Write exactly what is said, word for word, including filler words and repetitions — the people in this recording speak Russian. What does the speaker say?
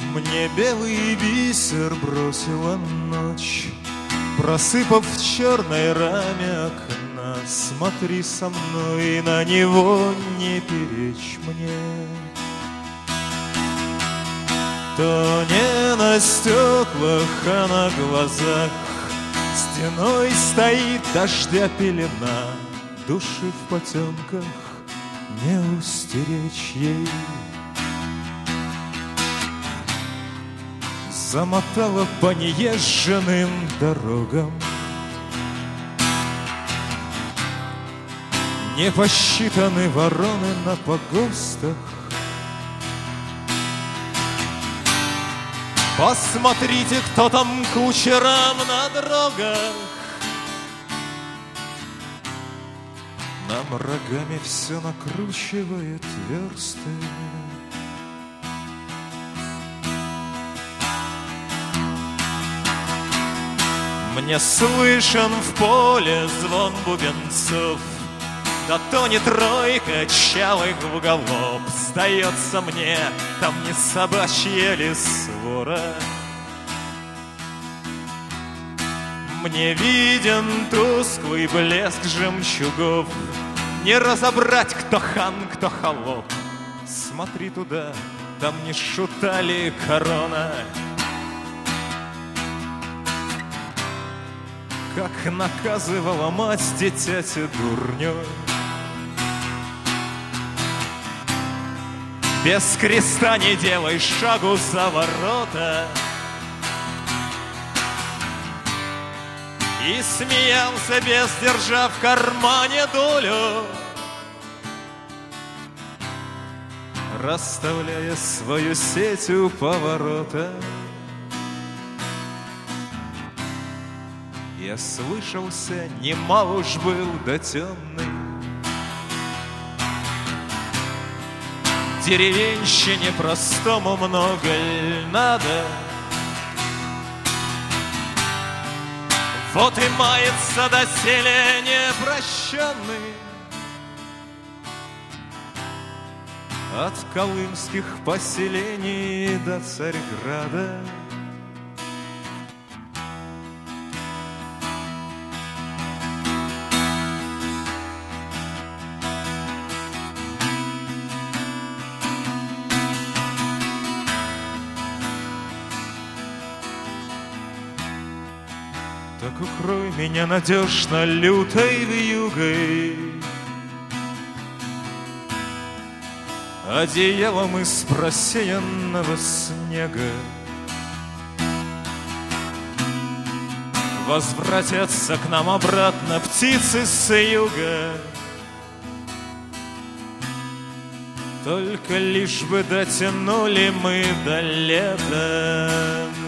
Мне белый бисер бросила ночь, просыпав в черной раме окна. Смотри со мной, и на него не перечь мне. То не на стеклах, а на глазах стеной стоит дождя пелена. Души в потемках не устеречь ей. Замотала по неезженным дорогам, не посчитаны вороны на погостах. Посмотрите, кто там кучерам на дорогах. Нам рогами все накручивает версты. Мне слышен в поле звон бубенцов, да то не тройка чалых в галоп. Сдается мне, там не собачья ли свора. Мне виден тусклый блеск жемчугов, не разобрать, кто хан, кто холоп. Смотри туда, там не шута ли корона. Как наказывала мать дитяти дурню. Без креста не делай шагу за ворота. И смеялся, без держа в кармане долю, расставляя свою сеть у поворота. Я слышался, немал уж был да темный. Деревенщине простому много ль надо? Вот и мается доселе непрощенный от колымских поселений до Царьграда. Так укрой меня надежно лютой вьюгой, одеялом из просеянного снега. Возвратятся к нам обратно птицы с юга, только лишь бы дотянули мы до лета.